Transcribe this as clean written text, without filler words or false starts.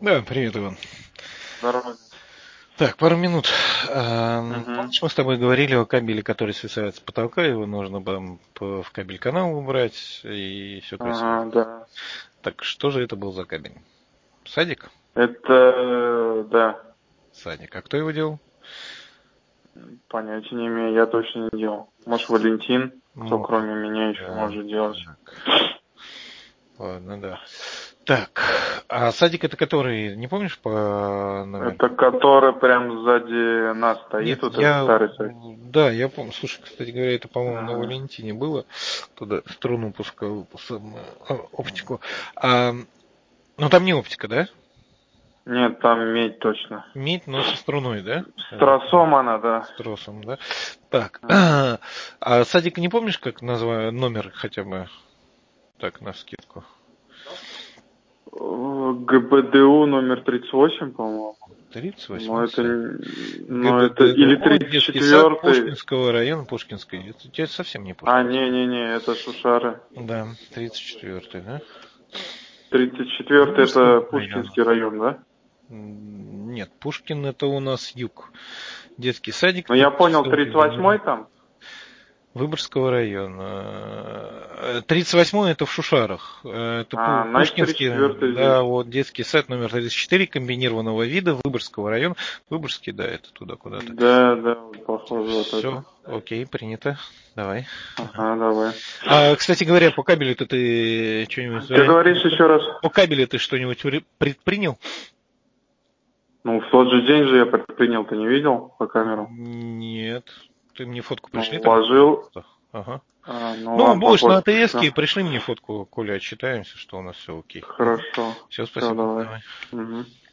Да, привет, Иван. Здорово. Так, пару минут. Мгм. Помнишь, мы с тобой говорили о кабеле, который свисает с потолка, его нужно в кабель канал убрать, и все красиво. Ага, да. Так, что же это был за кабель? Садик? Да, Садик. А кто его делал? понятия не имею, я точно не делал. Может, Валентин, кто Может, кроме меня еще да. может делать. Так, ладно, да. Так, а садик это который, не помнишь по номеру? Это который прям сзади нас стоит, Нет, вот этот старый сайт. да, я помню. Слушай, кстати говоря, это, по-моему, на Ага. Валентине было. Туда струну пускал, оптику. А, ну, там не оптика, да? Нет, там медь точно. Медь, но со струной, да? С Я так понимаю. тросом она, да. С тросом, да? Так, Ага. а садик не помнишь, как назвать номер хотя бы так, на скидку? ГБДУ номер 38, по-моему. Но 38-й это, садик. но это или ГБДУ, детский сад 34-й. Пушкинского района, Пушкинской. Это тебе совсем не А, Пушкинский. не, это Шушары. Да, 34-й, да? 34-й Выборгского это района. Пушкинский район, да? Нет, Пушкин это у нас юг. Детский садик Ну, я понял, 34 38-й там? Выборгского района. 38-й это в Шушарах. Это А, значит, Пушкинский, 34-й да, здесь. вот детский сад номер 34 комбинированного вида Выборгского района. Выборгский, да, это туда куда-то. Да, вот похоже вот это. Все, окей, принято. Давай. Ага, давай. А, кстати говоря, по кабелю-то ты что-нибудь Ты говоришь еще раз? по кабелю ты что-нибудь предпринял? Ну, в тот же день же я предпринял, ты не видел по камеру? Нет. Ты мне фотку Ну, пришли тогда, вложил, пожалуйста. Ага. ну Ну, ладно, будешь на попозже АТСке, пришлю. пришли мне фотку, Коля, отчитаемся, что у нас все окей. Хорошо. Все, Все, спасибо. давай. Давай. Угу.